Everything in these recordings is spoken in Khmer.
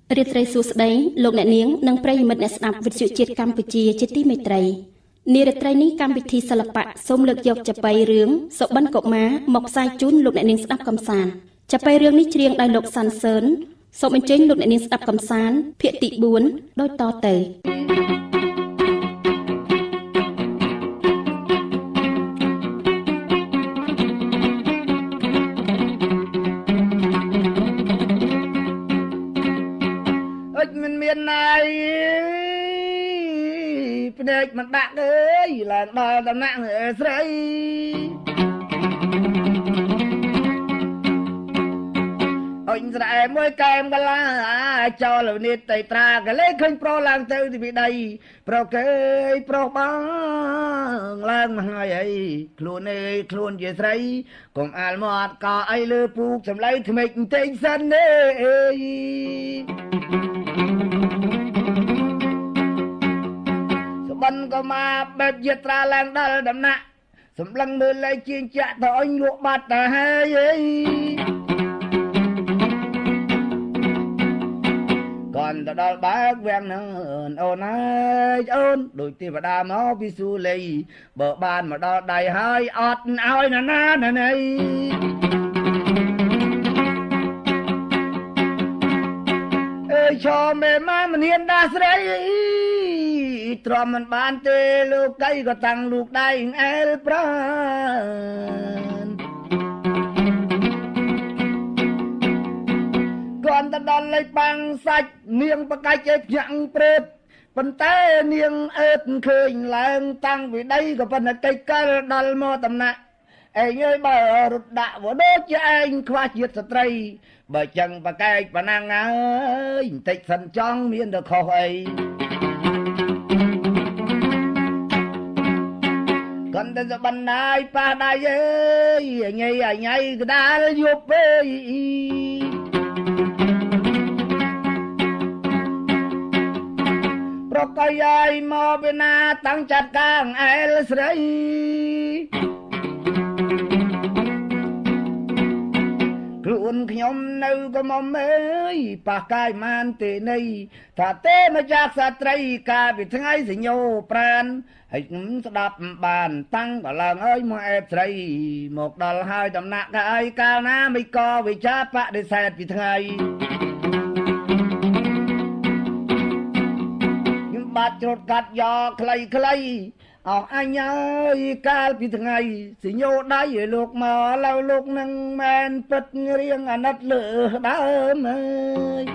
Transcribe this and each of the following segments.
រៀបត្រីសួស្តីលោកអ្នកនាងនិងប្រិយមិត្តអ្នកស្ដាប់វិទ្យុជាតិកម្ពុជាជាទីមេត្រីនារាត្រីនេះកម្មវិធីសិល្បៈសូមលើកយកចាប៉ីរឿងសុបិនកុមារមកផ្សាយជូនលោកអ្នកនាងស្ដាប់កំសាន្តចាប៉ីរឿងនេះច្រៀងដោយលោកសាន់សឿនសូមអញ្ជើញលោកអ្នកនាងស្ដាប់កំសាន្តភាគទី4ដូចតទៅភ្នែកមិនដាក់អើយឡើងដល់ដំណាក់ស្រីអញស្រែមួយកែមកលាចោលនេះតៃត្រាកលេឃើញប្រុសឡើងទៅទីពីដីប្រុសគេប្រុសបងឡើងមកហើយអីខ្លួនអើយខ្លួនជាស្រីកុំអាលមាត់ក៏អីលើពូកសម្លៃថ្មិចបន្តិចសិនទេអើយបិនក៏មកបែបយាត្រាឡើងដល់ដំណាក់សម្លឹងមើលលេជាងចាក់ទៅអញលក់បាត់ទៅហើយអីcònដល់បើកវាំងនឹងអូនអើយអូនដូចទេវតាមកពីស៊ូលីបើបានមកដល់ដៃហើយអត់ឲ្យណាណាណៃអើយឈរមេម៉ាមិនហ៊ានដាស់ស្រីទ្រាំមិនបានទេលោកកៃក៏តាំងលោកដៃអែលប្រានគាត់ទៅដល់លេខបាំងសាច់នាងបកាច់ឲ្យញាំងព្រឹបប៉ុន្តែនាងអើតឃើញឡើងតាំងពីដីក៏ប៉ុន្តែកិច្ចកាលដល់មកតំណាក់ឯងអើយបើរត់ដាក់វដូជាឯងខ្វះជាតិស្ត្រីបើចឹងបកែកប៉ណាំងអើយបន្តិចសិនចង់មានទៅខុសអីcòn tên giờ ban nay pa đai ơi nhây cái đá giúp ơi pro cây ai mò bên na tăng chặt càng ai sấy luôn nhom nâu có mom ơi pa cai man tê này thà tê mà chắc sa trai ca bị thằng ai gì nhau pran hình đập bàn tăng cả làng ơi mà ép trai một đòn hai đầm nặng cái cao ná mới co vì cha bạ để xẹt vì thằng ai nhưng bát chốt cắt giò clay anh ơi ca vì thằng ai xì nhô đáy luộc mà lâu luộc nâng men bật riêng nát lửa đá ơi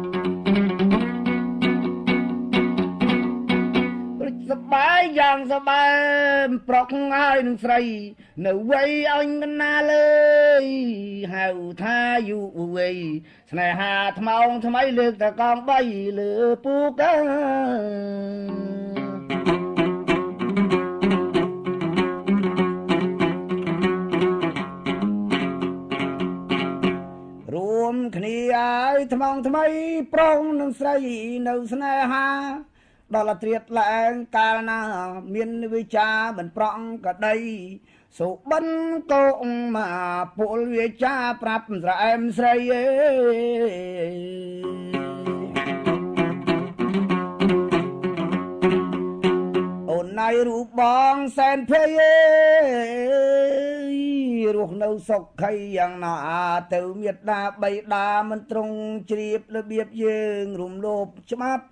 สบายอย่างสบายปลอกง่ายนึงใส่หนูไว้อันกันนาเลยหาท่าอยู่ไว้สนหาทมองทำไมเลือกแต่กองใบเหลือปูกันรวมขณีไอ้ทมองทำไมปลอกนึงใส่หนูสนหาដល់ត្រៀតឡើងកាលណាមានវិចាមិនប្រង់ក៏ដីសុបិនកោមកពលវិចាប្រាប់ស្រែមស្រីអើយអូនណៃរូបបងសែនភ័យអើយរស់នៅសុខីយ៉ាងណាទៅមេត្តាបៃតាមិនត្រង់ជ្រាបរបៀបយើងរំលោភច្បាប់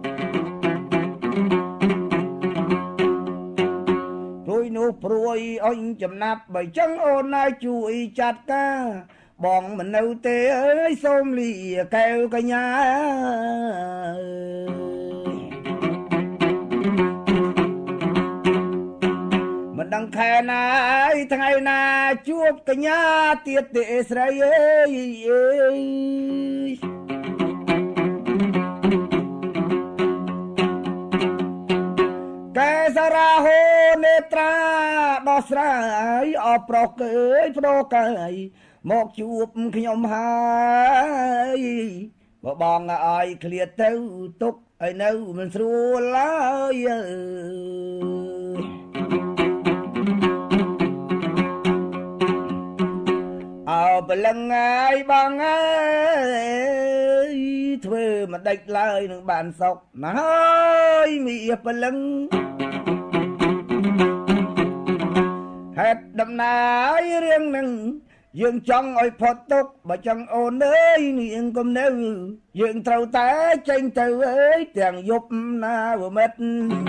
នោះព្រួយអញចំណាប់បើចឹងអូនណាជួយចាត់ការបងមិននៅទេអើយសូមលីកែវកញ្ញាមិនដឹងខែណាថ្ងៃណាជួបកញ្ញាទៀតទេស្រីអើយកែសារ៉ាហូនេត្រាដោះស្រាយអបប្រុសកើយប្រុសកើយមកជួបខ្ញុំហើយបើបងឲ្យឃ្លាតទៅទុកឲ្យនៅមិនស្រួលឡើយអើបលឹងហើយបងអើយធ្វើមិនដេចឡើយនឹងបានសុខណាហើយមានពលឹងហេតុដំណើររឿងនឹងយើងចង់ឲ្យផុតទុកបើចង់អូនអើយនាងកុំនៅយើងត្រូវតែចេញទៅអើយទាំងយប់ណាវមិត្ត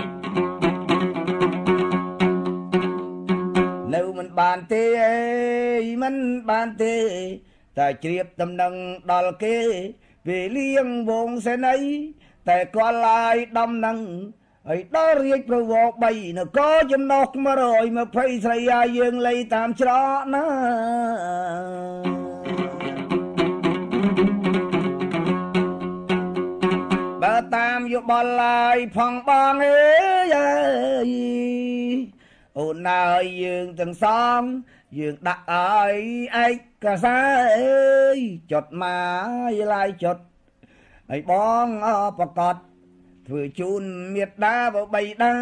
នៅមិនបានទេអើយមិនបានទេតែជ្រាបដំណឹងដល់គេពេលលៀងវងសេនីតែគាត់ឡាយដំណឹងហើយដល់រាជប្រវោ3នគរចំណុះ120ស្រីយាយើងលៃតាមច្រកណាបើតាមយោបល់ឡាយផងបងអើយអូនណាយយើងទាំងសងយើងដាក់ឲ្យឯកសារអើយចុតមកឡាយចុតហើយបងប្រកាសធ្វើជូនមេត្តាបបីដា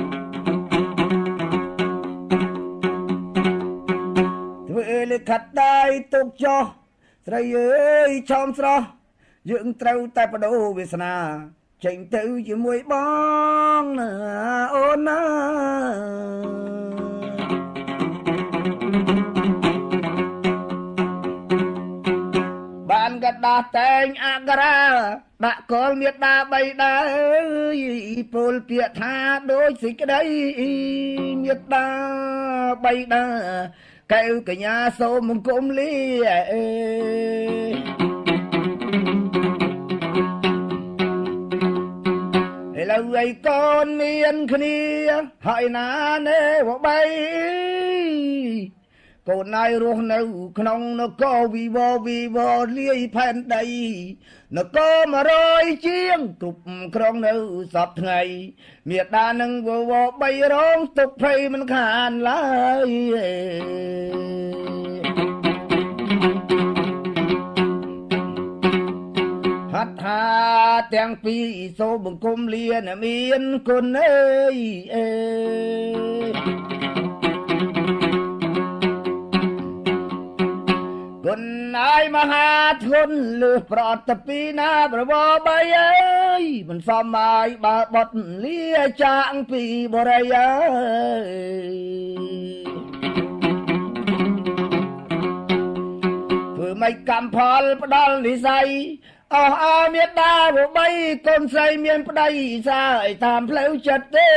ធ្វើលិខិតដៃទុកចោះស្រីអើយឆោមស្រស់យើងត្រូវតែបដូរវាសនាចេញទៅជាមួយបងណាអូនណាបានកដាស់តែងអក្សរាដាក់កលមេត្តាបីដាពលពាក្យថាដូចសេចក្តីមេត្តាបីដាកែវកញ្ញាសូមអង្គមលាឥឡូវឲ្យកូនមានគ្នាហើយណាណែវបីកូនណៃរស់នៅក្នុងនគរវិវលាយផែនដីនគរ100ជាងគ្រប់ក្រុងនៅសពថ្ងៃមេដានឹងវ3រងទុកភ័យមិនខានឡើយហត្ថាទាំងពីរសូមបង្គំលានមានគុណអើយគុណអាយមហាធនលើសប្រតពីណាប្រវបីអើយមិនសមអាយបើបត់លាចាងពីបរិយាធ្វើមិនកម្មផលផ្ដាល់និស័យអស់អាមេដាបបីកូនស្រីមានប្តីសាយតាមផ្លូវចិត្តទេ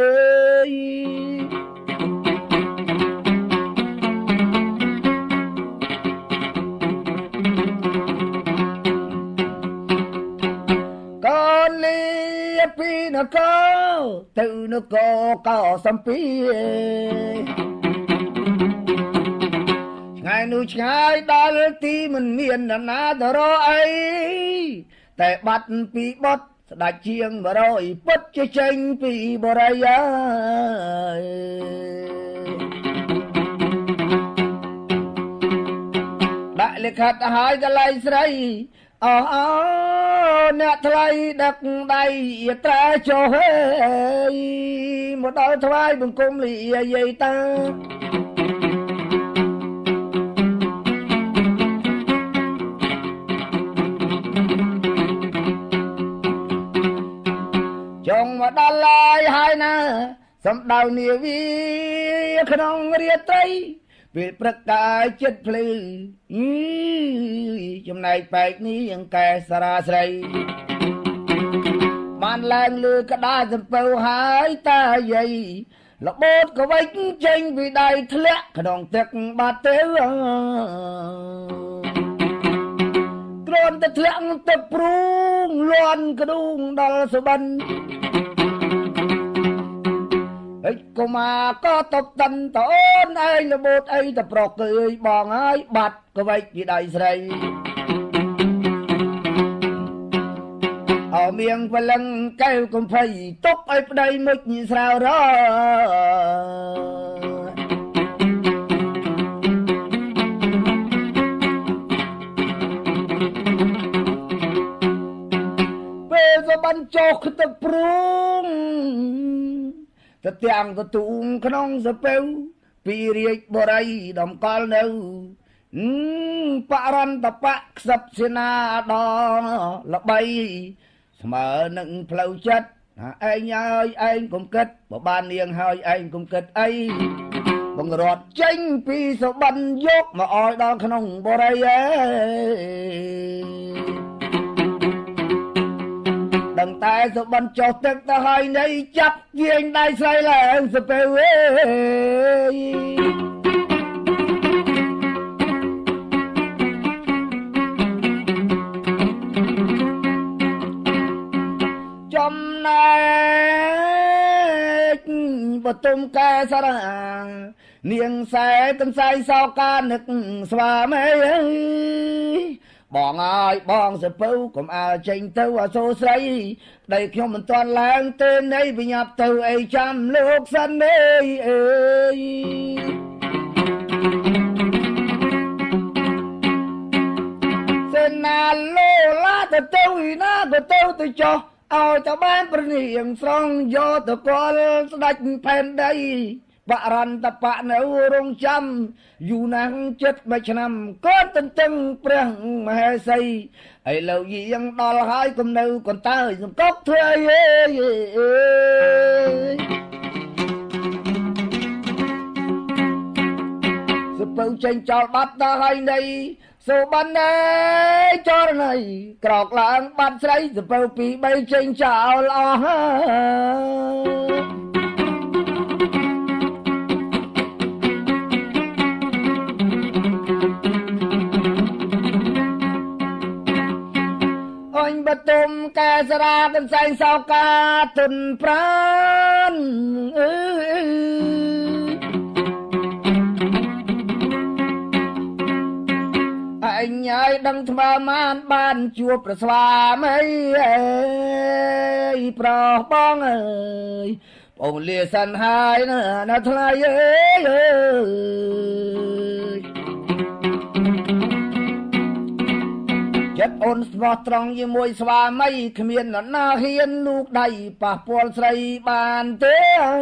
ពីនគរទៅនគរកោសំពីឆ្ងាយនោះឆ្ងាយដល់ទីមិនមាននរណាទៅរកអីតែបាត់ពីបត់ស្ដាច់ជាង100ពុតជាចេញពីបរិយាដាក់លិខិតឲ្យកន្លែងស្រីអោអ្នកថ្លៃដឹកដៃត្រាចុះហេមកដល់ថ្វាយបង្គំលាយាយតាចង់មកដល់ឡាយហើយណាសំដៅនាវីក្នុងរាត្រីពេលព្រឹកកាយចិត្តភ្លឺចំណែកបែកនេះអង្កែសារាស្រីបានឡើងលើក្តារសំពៅហើយតាយាយលបូតក៏វិចចេញពីដៃធ្លាក់ក្នុងទឹកបាត់ទៅគ្រាន់តែធ្លាក់ទឹកព្រូងលន់ក្ដួងដល់សុបិនកុមារក៏តបតិនតអូនឯងលបូតអីតប្រុសគឺអើយបងហើយបាត់ក៏វិចពីដៃស្រីអមៀងព្រលឹងកែវកំភៃទុកឲ្យប្តីមុជស្រាវរពេលក៏បានចុះទឹកព្រូងទៅទាំងកទូងក្នុងសពៅពីរាជបរិយដំកល់នៅបរន្តបៈខ្សឹបសេនាដល់ល្បីស្មើនឹងផ្លូវចិត្តឯងហើយឯងកុំគិតបើបាននាងហើយឯងកុំគិតអីបង្រត់ចេញពីសុបិនយកមកឲ្យដល់ក្នុងបរិយាដឹងតែសុបិនចុះទឹកទៅហើយនៃចាប់វាងដៃស្រីឡើងសពើអើយចំណែកបទុមកែសារនាងខ្សែកំសៃសោកានឹកស្វាមីអើយបងអើយបងសពៅកុំអើចេញទៅអសូរស្រីដីខ្ញុំមិនទាន់ឡើងទេនៃបញ្ញាប់ទៅអីចាំលោកសិនអើយអើយសេនាលោឡាទៅណាទៅចុះឲ្យតបានប្រនាងស្រង់យកទៅកលស្ដេចផែនដីបរន្តបៈនៅរងចាំយូរណាស់ចិត្តមួយឆ្នាំកូនទន្ទឹងព្រះមហេសីឥឡូវយាងដល់ហើយកុំនៅកន្តើយសំកុកធ្វើអីសពៅចេញចោលបាត់ទៅហើយនៃសូបានណែចរណៃក្រោកឡើងបាត់ស្រីសពៅពី3ចេញចោលអស់អញបតុមកែសរាកន្សែងសោកាទុនប្រានអញហើយដឹងថ្មមានបានជួបប្រស្វាមីអើយប្រុសបងអើយបងលាសិនហើយណាថ្លៃអើយចិត្តអូនស្មោះត្រង់ជាមួយស្វាមីគ្មាននរណាហ៊ានលូកដៃប៉ះពាល់ស្រីបានទេ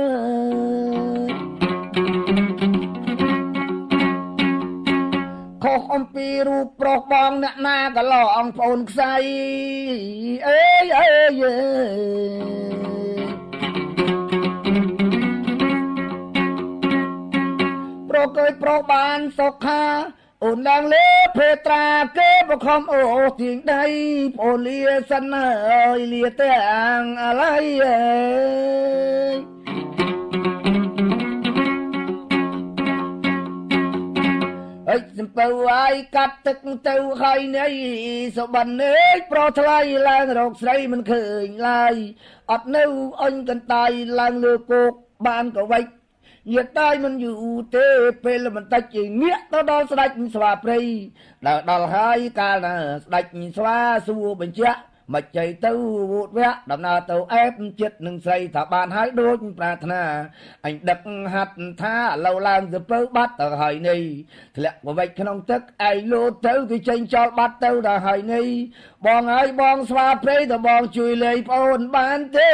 ខុសអំពីរូបប្រុសបងអ្នកណាក៏ឡងប្អូនខ្សៃអើយប្រុសគេប្រុសបានសុខាអូនឡើងលើភេត្រាគេបខំអូទៀងដៃប្អូនលាសិនអើយលាទាំងអាឡៃអើយសំពៅឲ្យកាត់ទឹកទៅហើយនៃសុបិនអើយប្រថ្លៃឡើងរកស្រីមិនឃើញឡើយអត់នៅអញកន្តាយឡើងលើគោកបានក៏វិចញាតតែមិនយូរទេពេលបន្តិចជាងាកទៅដល់ស្ដេចស្វាព្រៃដល់ហើយកាលណាស្ដេចស្វាសួរបញ្ជាក់មកចៃទៅវូតវៈដំណើរទៅអែបចិត្តនឹងស្រីថាបានហើយដូចប្រាថ្នាអញដឹកហាត់ថាឥឡូវឡើងទៅពើបាត់ទៅហើយនេះធ្លាក់មកវិចក្នុងទឹកឯងលោតទៅគេចេញចោលបាត់ទៅដល់ហើយនេះបងហើយបងស្វាព្រៃទៅបងជួយលេងប្អូនបានទេ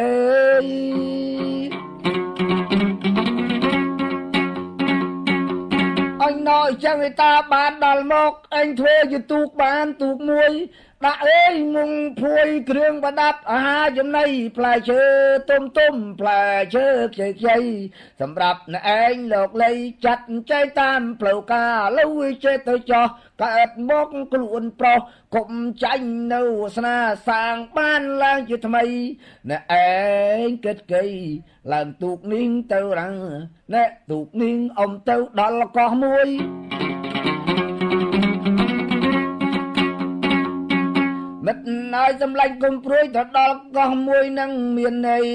អញណយចឹងឯតាបានដល់មកអញធ្វើជាទូកបានទូកមួយដាក់អើយមុងភួយគ្រឿងប្រដាប់អាហារចំណីផ្លែឈើទុំផ្លែឈើខ្ចីសម្រាប់អ្នកឯងលោកលៃចាត់ចែកតាមផ្លូវការលុយចេះទៅចោះកើតមកខ្លួនប្រុសកុំចាញ់នៅស្នាសាងបានឡើងជាថ្មីអ្នកឯងគិតគីឡើងទូកនាងទៅរាំងអ្នកទូកនាងអ៊ំទៅដល់កោះមួយមិត្តណយសម្លាញ់គុំព្រួយទៅដល់កោះមួយនឹងមានន័យ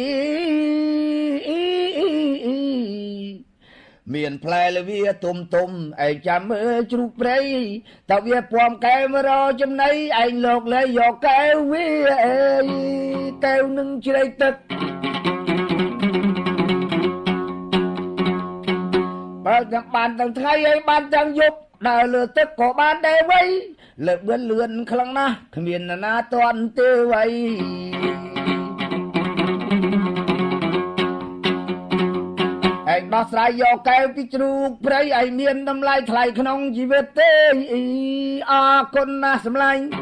មានផ្លែលវាទុំឯងចាំមើលជ្រូកព្រៃតើវាពំកែមរចំណៃឯងលោកលេយកកែវវាអើយកែវនឹងជ្រៃទឹកបើទាំងបានទាំងថ្ងៃឯងបានទាំងយប់ដើរលើទឹកក៏បានដែរវៃលើបឿនលឿនខ្លាំងណាស់គ្មានណាទាន់ទេវៃឯងដោះស្រាយយកកែវពីជ្រូកព្រៃឲ្យមានតម្លៃថ្លៃក្នុងជីវិតទេអរគុណណាស់សម្លាញ់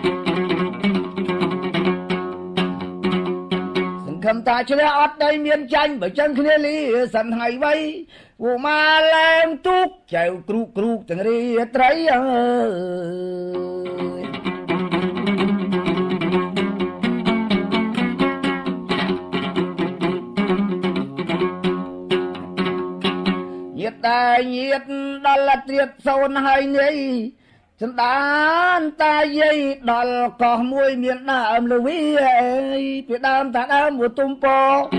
សង្ឃឹមតាឆ្លះអត់ដីមានចាញ់បើចឹងគ្នាលីសិនហើយវៃវូម៉ាលែងទូកចៅគ្រូទាំងរាត្រីអើយញាតតែញាតដល់ត្រៀតសូនហើយនេះសន្តានតាយាយដល់កោះមួយមានដើមលវីអើយពីដើមតាដើមមួយទុំពោ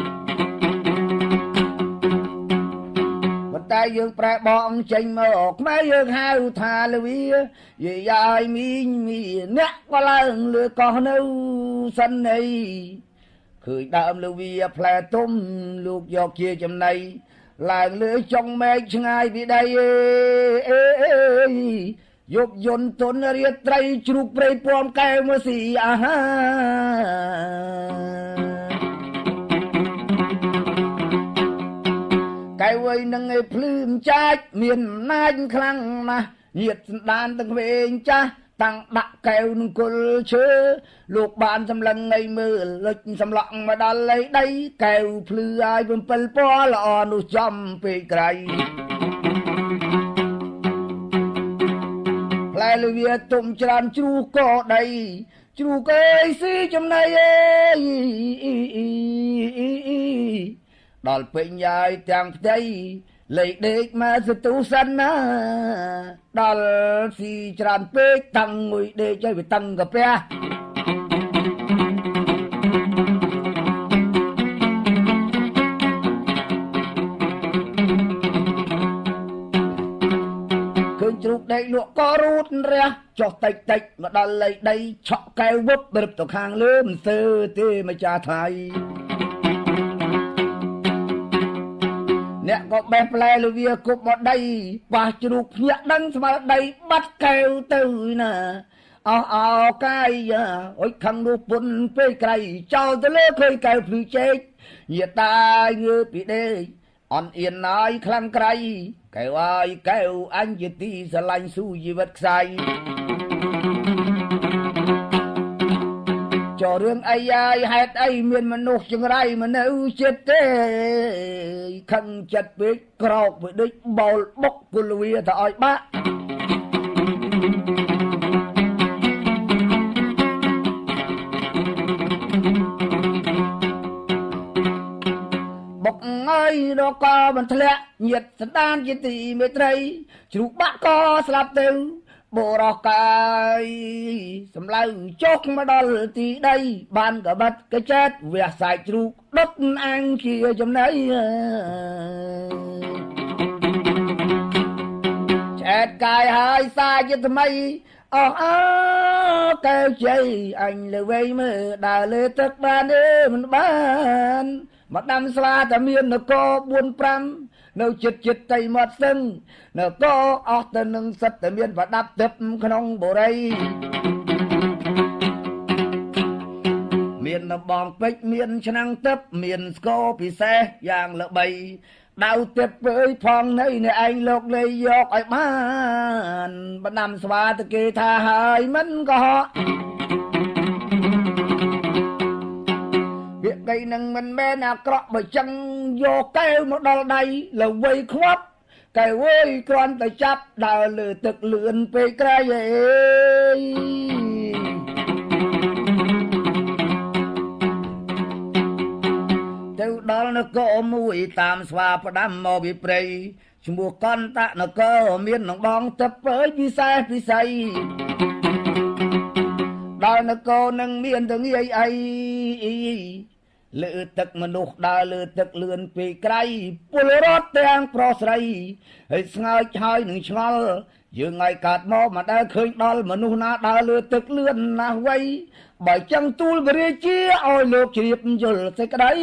ប៉ុន្តែយើងប្រែបងចេញមកខ្មែរយើងហៅថាលវីយាយយាយមីងអ្នកក៏ឡើងលើកោះនៅសិននេះឃើញដើមលវីផ្លែទុំលោកយកជាចំណៃឡើងលើចុងមេឃឆ្ងាយពីដីយប់យន្តទុនរាត្រីជ្រូកព្រៃពំកែវមកស៊ីអាហារកែវឯនឹងឯភ្លឺមចាច់មានអំណាចខ្លាំងណាស់ញាតសន្តានទាំងវែងចាស់តាំងដាក់កែវនឹងគល់ឈើលោកបានសម្លឹងឲ្យមើលលុចសម្លក់មកដល់លេដីកែវភ្លឺឲ្យ7ពណ៌ល្អនោះចំពេកក្រៃផ្លែលវាទុំច្រើនជ្រូកក៏ដីជ្រូកអើយស៊ីចំណៃអើយដល់ពេញយាយទាំងផ្ទៃលេខដេកមកសទូសិនណាដល់ស៊ីច្រើនពេកតាំងមួយដេកឲ្យវាតាំងកាពះជ្រូកដេកលក់ក៏រូតរះចុះតិចមកដល់លេខដីឆក់កែវវឹបរឹបទៅខាងលើមិនសើទេម្ចាស់ថៃអ្នកក៏បេះផ្លែលវាគប់មកដីប៉ះជ្រូកភ្ញាក់ដឹងស្មារតីបាត់កែវទៅណាអោកាយអុយខាងនោះពុនពេកក្រៃចោលទៅលើឃើញកែវភ្លឺជែកញាតាងើពីដេកអន់អៀនណាយខ្លាំងក្រៃកែវអើយកែវអញជាទីស្រឡាញ់ស៊ូជីវិតខ្សែចោរឿងអីយាយហេតុអីមានមនុស្សចង្រៃមកនៅចិត្តទេខឹងចិត្តពេកក្រោកវាដូចបោលបុកគលវាទៅឲ្យបាក់ហើយរកក៏មិនធ្លាក់ញាតសន្តានជាទីមេត្រីជ្រូកបាក់ក៏ស្លាប់ទៅបរោះកាយសម្លៅចុកមកដល់ទីដីបានកបាត់កចែតវះសាយជ្រូកដុតអាំងជាចំណៃចែតកាយហើយសាយថ្មីអកែវជ័យអញលើវែងមើលដើរលើទឹកបានទេមិនបានមកដាំស្វាតែមាននគរ 4-5 នៅចិត្តតៃមាត់ស្ទឹងនគរអស់ទៅនឹងសិតតែមានប្រដាប់ទឹកក្នុងបូរីមានដំបងពេជ្រមានឆ្នាំងទឹកមានស្គរពិសេសយ៉ាងល្បីដៅទឹកពើផងនៅនេះឯងលោកលេយកឲ្យបានបណ្ដាំស្វាទៅគេថាហើយមិនក៏វាកៃនឹងមិនមែនអាក្រក់បើចឹងយកកែវមកដល់ដៃល្វីខ្វាប់កែវអើយគ្រាន់តែចាប់ដើរលើទឹកលឿនពេកក្រៃអេទៅដល់នគរមួយតាមស្វាផ្ដាំមកពីព្រៃឈ្មោះកន្តៈនគរមាននងបងទឹកពើពិសេសពិស័យដល់នគរនឹងមានទៅងាយអីលើទឹកមនុស្សដើរលើទឹកលឿនពេកក្រៃពលរដ្ឋទាំងប្រុសស្រីហើយស្ងើចហើយនឹងឆ្ងល់យើងឲ្យកាត់មកមកដើរឃើញដល់មនុស្សណាដើរលើទឹកលឿនណាស់វៃបើចឹងទូលបរិជាឲ្យលោកជ្រាបយល់សេចក្តី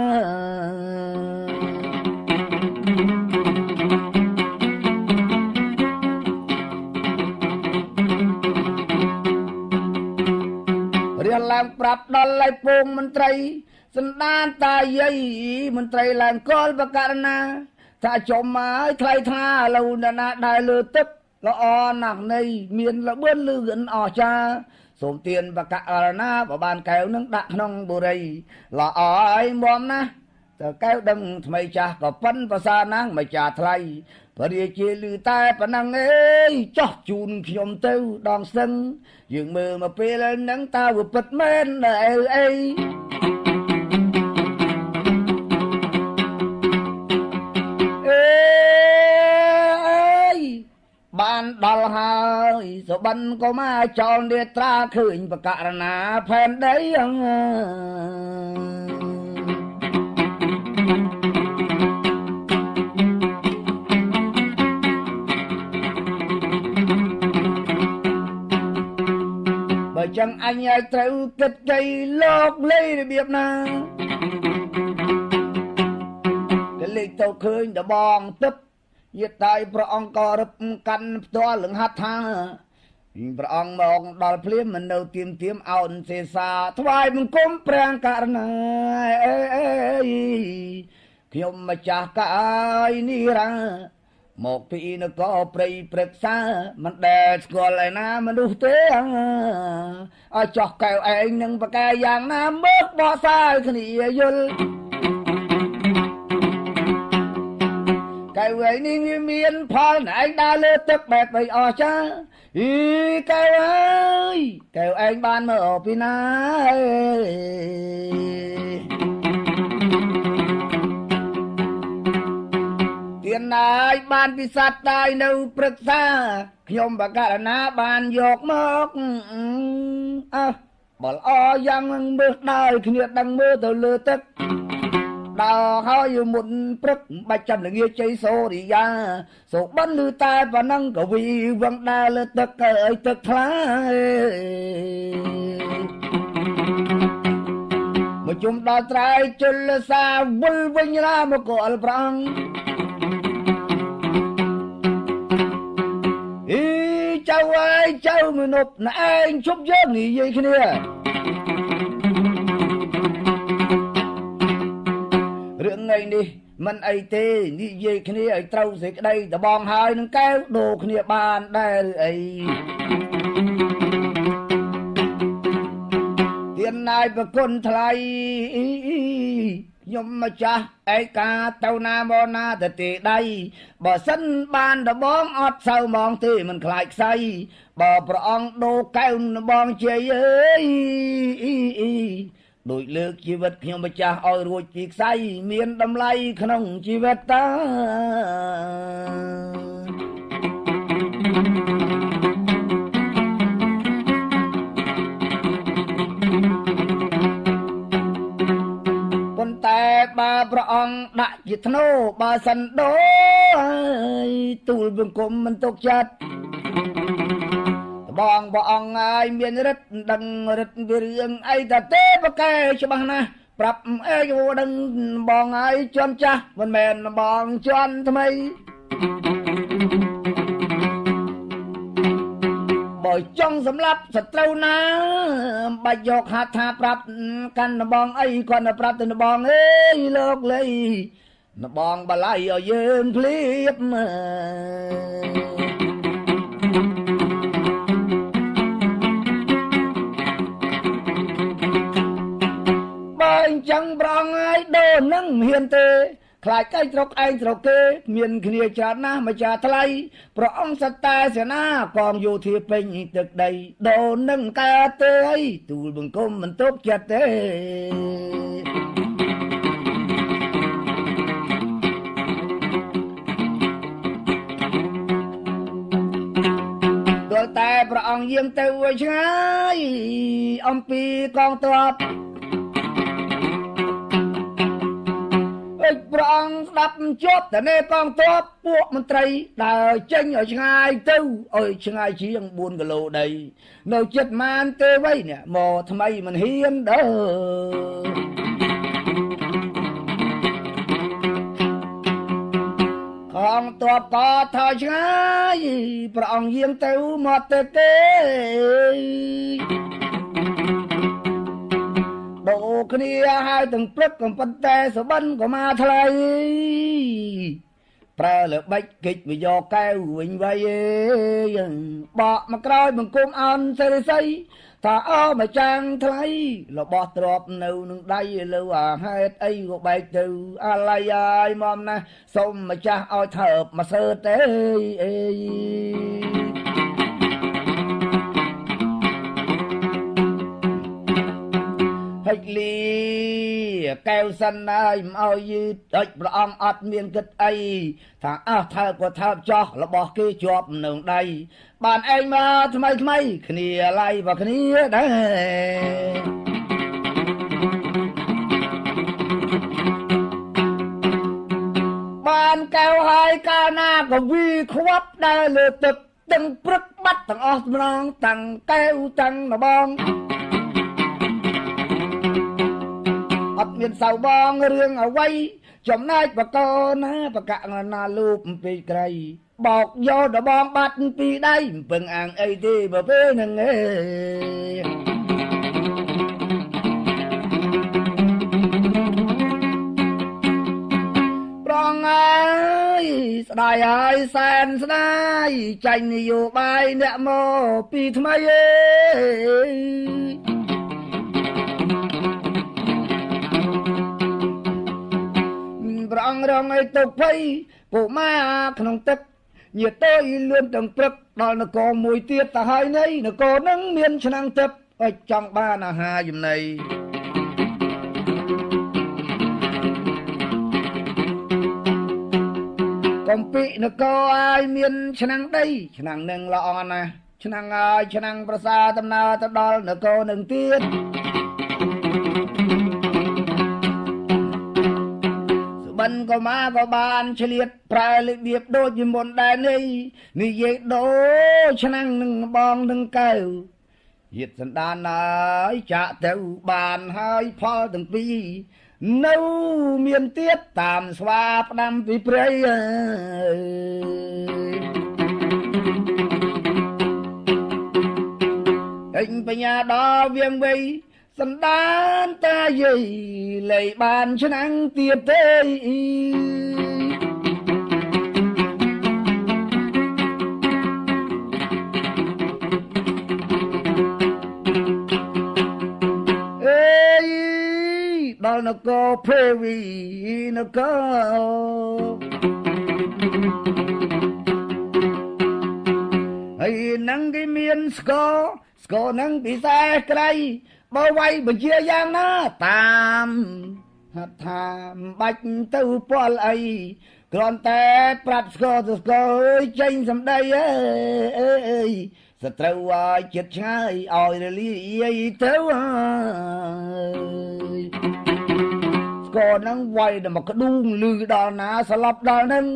រៀនឡើងប្រាប់ដល់ឡៃពងមន្ត្រីសន្តានតាយាយមន្ត្រីឡើងកលបករណាថាចំមកថ្លៃថ្លាឥឡូវណាដែលលើទឹកល្អណាស់នៃមានលបឿនលឿនអស្ចារ្យសូមទានបកអរណាបើបានកែវនឹងដាក់ក្នុងបុរីល្អឲ្យមុំណាតើកែវដឹងថ្មីចាស់ក៏ប៉ិនប្រសើរណាស់មិនចាថ្លៃព្រះរាជាឮតែប៉ុណ្ណឹងអេចោះជូនខ្ញុំទៅដងស្ទឹងយើងមើលមកពេលហ្នឹងតើវាពិតមែនអីបានដល់ហើយសុបិនក៏មកចោលនេត្រាឃើញបករណាផែនដីបើចឹងអញឲ្យត្រូវគិតចៃលោកលេរបៀបណាក៏លេខទៅឃើញដបងទឹកយេតៃព្រះអង្គក៏រឹបកាន់ផ្ទាល់លង្ហថាព្រះអង្គមកដល់ភ្លាមមិននៅទៀមអោនសេសាថ្វាយបង្គំព្រះករណាខ្ញុំម្ចាស់កាយនេះរាមកពីនគរព្រៃព្រឹក្សាមិនដែលស្គាល់ឯណាមនុស្សទេឲ្យចោះកែវឯងនឹងប្រកែយ៉ាងណាមើលបោះសាយគ្នាយល់កែវឯនេះមានផលណែឯងដើរលើទឹកបែបបីអស់ចាកែវអើយកែវឯងបានមើលពីណាទៀនណាយបានពិស័តតាយនៅព្រឹក្សាខ្ញុំបករណាបានយកមកបើល្អយ៉ាងនឹងមើលដើរគ្នាដឹងមើលទៅលើទឹកដើរហើយមុនព្រឹកបាច់ចាំល្ងាចជ័យសូរិយាសូបិនឮតែប៉ុណ្ណឹងក៏វីវឹងដើរលើទឹកអើយទឹកថ្លាមកជុំដល់ត្រៃជលសាវិលវិញរាមកអល់ប្រងចៅអើយចៅមនុស្សណែឯងជប់យើងនិយាយគ្នារឿងថ្ងៃនេះមិនអីទេនិយាយគ្នាឲ្យត្រូវសេចក្តីដបងហើយនឹងកែវដូរគ្នាបានដែរឬអីទៀនណាយប្រគុណថ្លៃខ្ញុំម្ចាស់ឯកាទៅណាមកណាទៅទេដៃបើសិនបានដបងអត់សូវហ្មងទេមិនខ្លាចខ្សៃបើព្រះអង្គដូរកែវដបងជ័យអើយដូចលើកជីវិតខ្ញុំម្ចាស់ឲ្យរួចពីខ្សែមានតម្លៃក្នុងជីវិតតាប៉ុន្តែបើព្រះអង្គដាក់ជាធ្នូបើសិនដូរទូលបង្គំមិនទុកចិត្តបងព្រះអង្គហើយមានរិទ្ធដឹងរិទ្ធពីរឿងអីតាទេប្រកែច្បាស់ណាស់ប្រាប់អេយដឹងបងហើយជន់ចាស់មិនមែនបងជន់ថ្មីបើចង់សម្លាប់សត្រូវណាបាច់យកហាត់ថាប្រាប់កាន់បងអីគាត់ទៅប្រាប់ទៅបងអេយលោកលីបងបល័យឲ្យយើងភ្លៀបអញ្ចឹងប្រងហើយដូរនឹងហ៊ានទេខ្លាចឯងស្រុកឯងស្រុកគេមានគ្នាច្រើនណាស់ម្ចាស់ថ្លៃព្រះអង្គសត្តាសេនាកងយោធាពេញទឹកដីដូរនឹងកើតទេអីទូលបង្គំមិនទុកចិត្តទេដល់តែព្រះអង្គយាងទៅឆ្ងាយអំពីកងទ័ពព្រះអង្គស្ដាប់ជាប់តែកងទ័ពពួកមន្ត្រីដើរចេញឲ្យឆ្ងាយទៅឲ្យឆ្ងាយជាង4គីឡូដីនៅចិត្តម៉ានទេវៃនេះមកថ្មីមិនហ៊ានដើរកងទ័ពក៏ថយឆ្ងាយព្រះអង្គយាងទៅមកទៅទេដូរគ្នាហើយទាំងព្រឹកក៏ប៉ុន្តែសុបិនក៏មកថ្លៃប្រើលើបិចកិច្ចវិយោកែវវិញវៃបកមកក្រោយបង្គំអន់សិរិស័យថាអើមកចាំងថ្លៃរបស់ទ្របនៅនឹងដៃលើអាហេតុអីក៏បែកទៅអាឡ័យអាយមកណាសូមម្ចាស់ឲ្យថើបមកសើទេអេហិចលីកែវសិនហើយមិនឲ្យយឺតដូចព្រះអង្គអត់មានគិតអីថាអើថើបក៏ថើបចោះរបស់គេជាប់នឹងដៃបានឯងមកថ្មីគ្នាឡៃបើគ្នាដែរបានកែវហើយកាលណាក៏វីខ្វាប់ដែរលើទឹកទាំងព្រឹកបាត់ទាំងអស់ម្ដងតាំងកែវតាំងដបងអត់មានសៅបងរឿងអ្វីចំណែកបកណាបកណាលូបពីក្រៃបោកយកដបងបាត់ពីដៃមិនពឹងអាងអីទេបើពេលហ្នឹងឯងប្រងអើយស្ដាយហើយសែនស្ដាយចាញ់នយោបាយអ្នកមកពីថ្មីអេប្រងរងឲ្យទុកភ័យពុម៉ាក្នុងទឹកញាតទៅលឿនទាំងព្រឹកដល់នគរមួយទៀតទៅហើយនៃនគរនឹងមានឆ្នាំងទឹកឲ្យចង់បានអាហារចំណីកំពីនគរឲ្យមានឆ្នាំងដីឆ្នាំងនឹងល្អណាស់ឆ្នាំងឲ្យឆ្នាំងប្រសាដំណើរទៅដល់នគរនឹងទៀតបិនក៏មកក៏បានឆ្លៀតប្រើរបៀបដូចពីមុនដែរនេះនិយាយដូចឆ្នាំងនឹងបងនឹងកែវយិតសណ្ដានហើយចាក់ទៅបានហើយផលទាំងពីរនៅមានទៀតតាមស្វាផ្ដាំពីព្រៃអញបញ្ញាដល់វៀងវៃសណ្ដានតាយាយលេបានឆ្នាំងទៀតទេដល់នគរភេវីនគរហើយនឹងគេមានស្គរនឹងពិសេសក្រៃបើវាយបញ្ជាយ៉ាងណាតាមហត់ថាបាច់ទៅពលអីគ្រាន់តែប្រាប់ស្គរទៅស្គរអើយចេញសម្ដីអើយសត្រូវឲ្យចិត្តឆ្ងាយឲ្យរលាយទៅស្គរនឹងវាយដល់មកក្ដួងលឺដល់ណាស្លាប់ដល់នឹង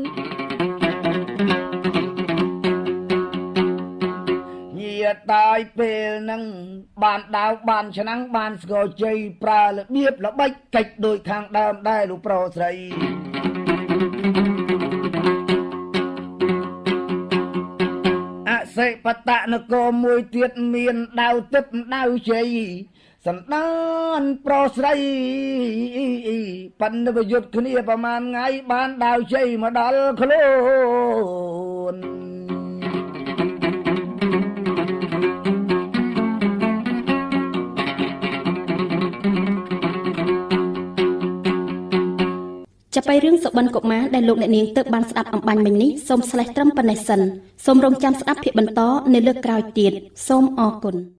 តាយពេលហ្នឹងបានដាវបានឆ្នាំងបានស្គរជ័យប្រើរបៀបល្បិចកិច្ចដោយខាងដើមដែរលោកប្រុសស្រីអសិបតនគរមួយទៀតមានដាវទឹកដាវជ័យសណ្ដានប្រុសស្រីប៉ិនប្រយុទ្ធគ្នាប្រមាណថ្ងៃបានដាវជ័យមកដល់ខ្លួនចាប់ពីរឿងសុបិនកុមារដែលលោកអ្នកនាងទើបបានស្ដាប់អំបញ្ញមិញនេះសូមស្លេះត្រឹមប៉ុណ្ណេះសិនសូមរងចាំស្ដាប់ភាគបន្តនៅលើកក្រោយទៀតសូមអរគុណ